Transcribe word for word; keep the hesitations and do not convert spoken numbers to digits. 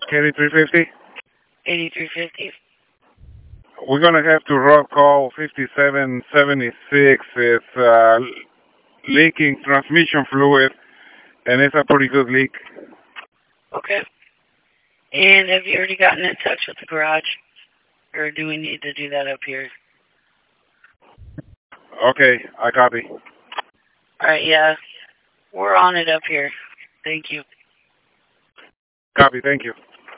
eighty-three fifty? eighty-three fifty. We're going to have to roll call fifty-seven seventy-six. It's uh, leaking transmission fluid, and it's a pretty good leak. Okay. And have you already gotten in touch with the garage? Or do we need to do that up here? Okay, I copy. Alright, yeah. We're on it up here. Thank you. Copy, thank you.